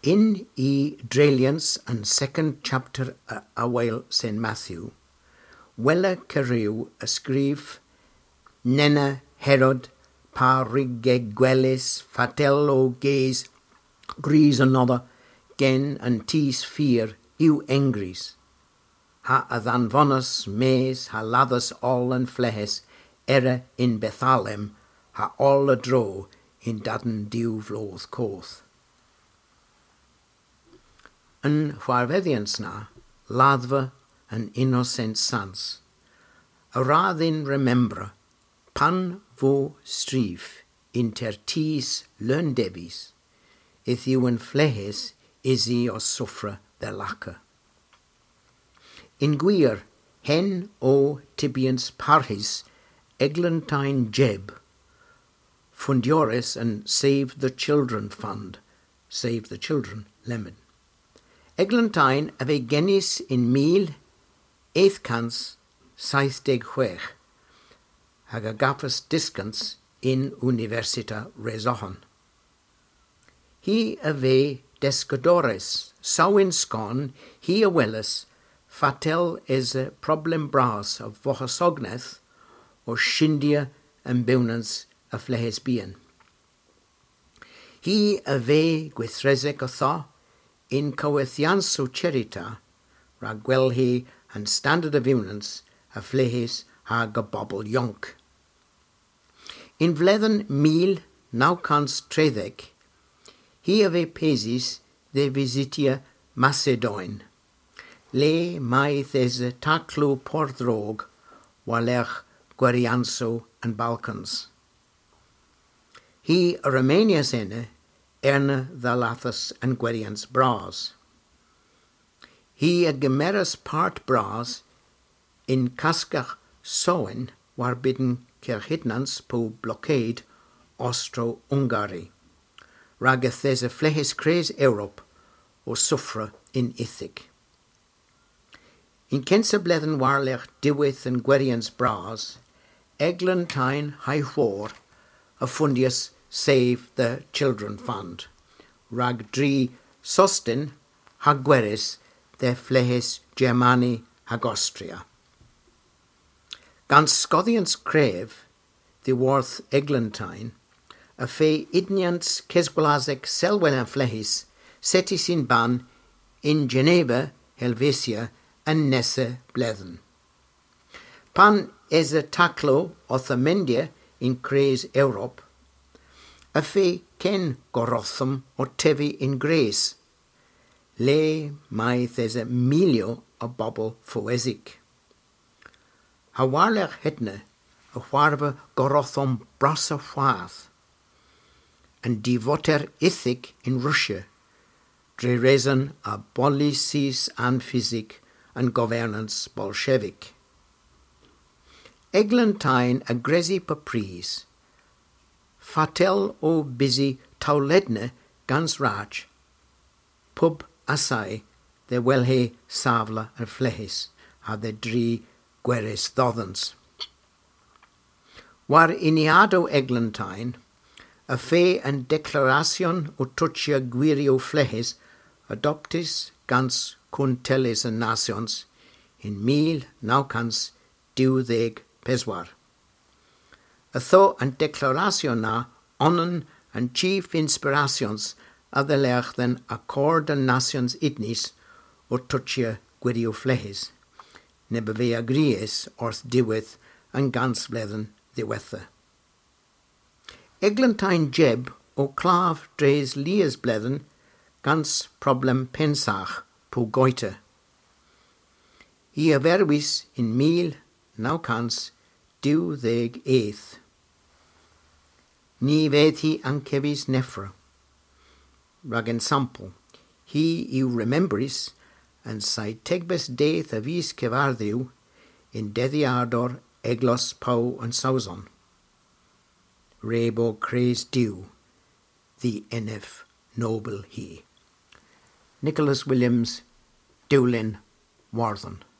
In Drelians and second chapter Awel St. Matthew, Wella Cariw ysgrif Nena Herod Parige Gwelis Fatello Gaze Gris another gen and tis fear yw engris. Ha addanfonus mes ha laddus all and flehes era in Bethalem ha all a dro in dadden diw vlodd coth. Yn chwarfeddians na, laddfa an innocent sans. A raddin remembra, pan vo strif inter tis learndebis, ith yw yn flehes isi o suffra de lacca. In gwir, hen o tibians parhis eglantine jeb, fundioris and Save the Children Fund, Save the Children, lemon. Eglantine a fe genis in 1876, hag a gaffas discans in Universita Resohon. Hi a fe descodores, sawin scon, hi a welis, fatel is a problem bras of vochasogneth, o shindia and biwnans a flehes bien. Hi a fe gwythreseg o tho, in cowethianso cherita, ragwelhi and standard of biwnans a flehes hag a bobl yonk. In vledden 1930, hi a fe pesis de visitia Macedoin, le maith es a taclo pordrog, walech Gwarianso and Balkans. Hi a Romania sene, erne Thalathus and Gwarians bras. Hi a gemeras part bras in Kaskach Soen war bidden Kirchhidnans po blockade Austro-Ungary. Rageth es a flehes cres Europe o suffra in Ithig. In Kensa bledden warlech diwith and Gwarians bras, Eglantine high war, a fundius Save the Children Fund. Rag dri sostin hag gweris de flehes Germani hag Austria. Gans Scothians creve, the worth Eglantine, a fe idnians kesgwlasek selwen flehes, setis in ban in Geneva, Helvetia, and Nesse bledden. Pan es a taclo o thamendia in cres Europe, a fe ken gorothum o tevi in Grace, le maith es a milio o bobl foesic. Ha warlech hetne a warve gorothum brasa fwath, and devoter ethic in Russia, dre reason a policies and physic and governance Bolshevik. Eglantine a gresi papris, fatel o busy tauledne gans rach, pub asai de welhe savla and flehes, ha de dri gweres thoddens. War iniado Eglantine, a fe and declaration o tucia guirio flehes, adoptis gans conteles and nations, in 1912 peswar. A tho and declaration na onnen and chief inspirations of the lech than accord and nations idnis o tucia guirio flehes, nebeve agries orth diwith and gans bledden diwetha. Eglantine jeb o clav dres lias bledden gans problem pensach po goite. I averwis in 1918. Ni ved hi ancevis nefra. Rag ensample, hi iu remembris, and sai tegbes deith avis cevardiu, in deddiador eglos pau and sauson. Rebo cres diu, the NF noble he. Nicholas Williams, Dewlin, Warthen.